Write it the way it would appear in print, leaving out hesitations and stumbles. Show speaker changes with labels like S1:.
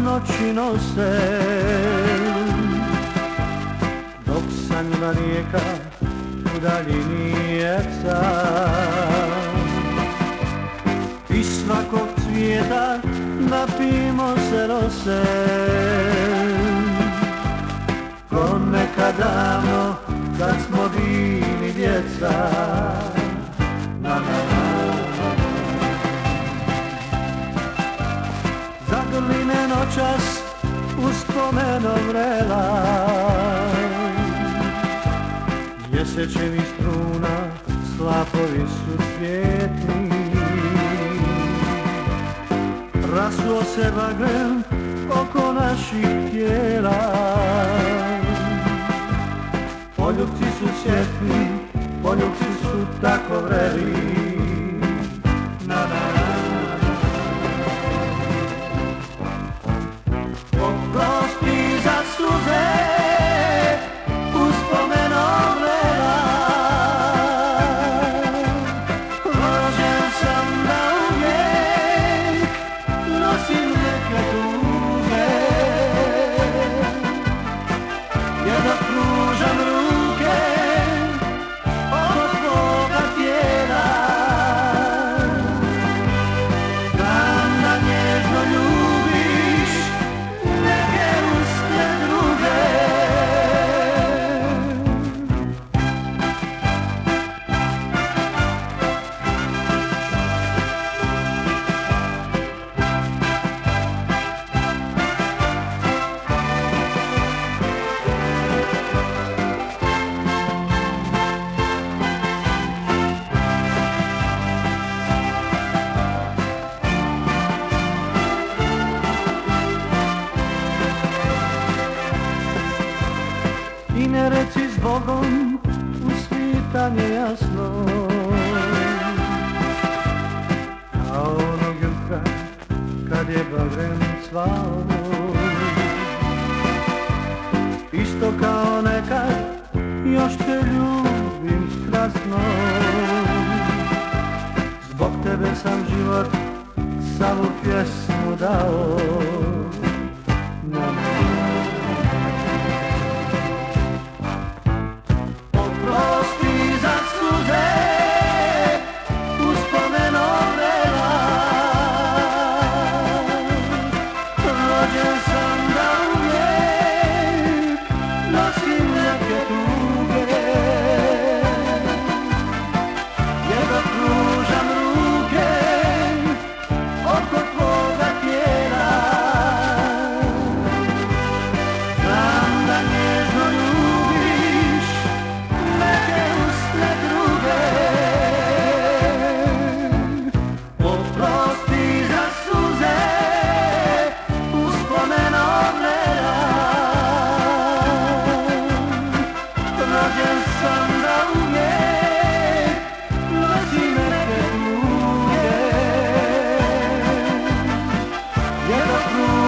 S1: noći nose, dok sanjima rijeka u daljini jeca. Iz svakog cvijeta napijmo se rose, ko nekad davno kad smo bili djeca. Na, na, na. Zagrli me noćas uspomenom vrela, mjesečevi struna slapovi su cvjetni. Rasuo se bagrem oko naših tijela, poljupci su sjetni, poljupci su tako vreli. Na, na, na. Oprosti za suze uspomenom vrela, rođen sam da uvijek nosim neke tuge, jer da pružam ruke oko tvoga tijela. Znam da nježno ljubiš neke uske druge. I ne reci zbogom u svitanje jasno, kao onog jutra kad je bagrem cvao. Isto kao nekad još te ljubim strasno, zbog tebe sam život samu pjesmu dao. Oprosti za suze uspomenom vrela, rođen sam da uvijek nosim neke tuge, jer da pružam ruke oko tvoga tijela. Znam da nježno ljubiš neke usne druge. Oprosti za suze uspomenom vrela, rođen sam da uvijek nosim neke tuge, jer da